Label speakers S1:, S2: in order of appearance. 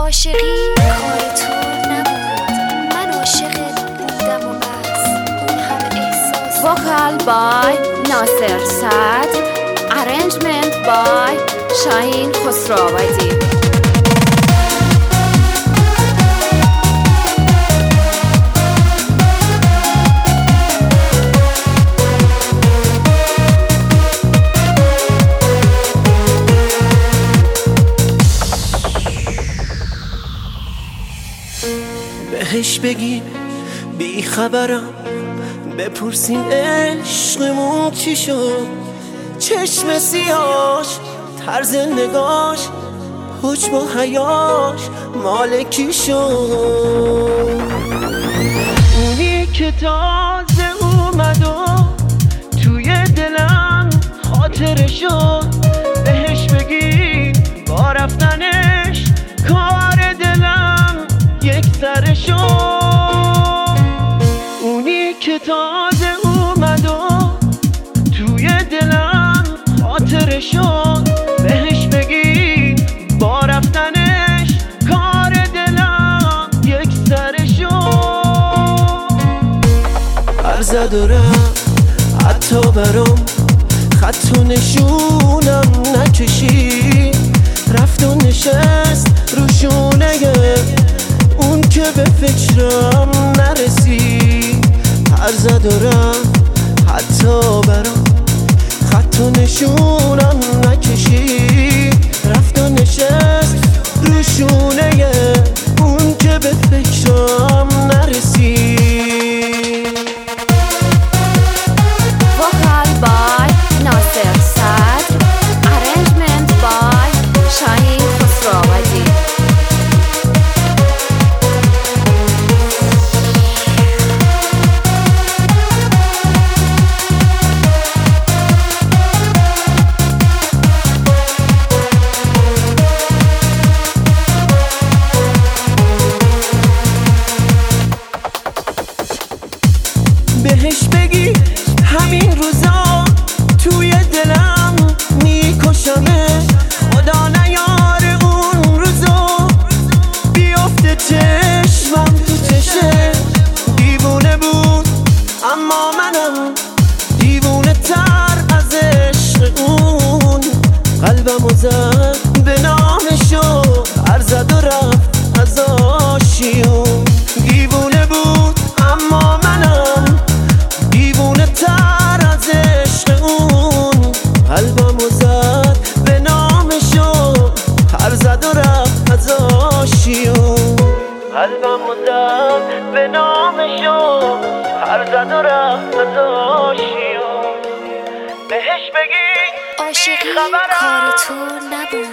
S1: عاشقی کار تو نبود، من عاشقت بودم و بس. اون هم احساس.
S2: وکال بای ناصر صدر، ارنجمنت بای شاهین خسروآبادی.
S3: بهش بگین بی خبرم، بپرسین عشقمون چی شد. چشم سیاش، طرز نگاش، حجم و حیاش مال کی شد. اونی که تازه اومد و توی دلم خاطره شد. بهش بگین با رفتنش کار دلم یک سره شد. اونی که تازه اومد و توی دلم خاطره شد. بهش بگی با رفتنش کار دلم یک سره شد. برزد و رفت حتی برام خط و نشونم نکشید. رفت و نشست رو شونه اون که به فکرم نرسید. هر زد و رفت حتی برام خط و نشونم نکشید. رفت و نشست رو شونه اون که به فکرم نرسید.
S2: وکال بای ناصر صدر، ارنجمنت بای شاهین خسروآبادی.
S3: بهش بگی همین روزا توی دلم میکشمه. خدا نیاره اون روزا بیافته چشمم تو چشه. دیوونه بود اما منم دیوونه تر از عشق اون. قلبمو زد به نامشو، هر زد و رفت از آشیون. دیوونه بود اما منم دیوونه تر از عشق اون. قلبمو زد به نامشو، هر زد و رفت از آشیون. قلبمو زد به نامشو، هر زد و رفت از آشیون. بهش بگی
S1: عاشقی کار تو نبود،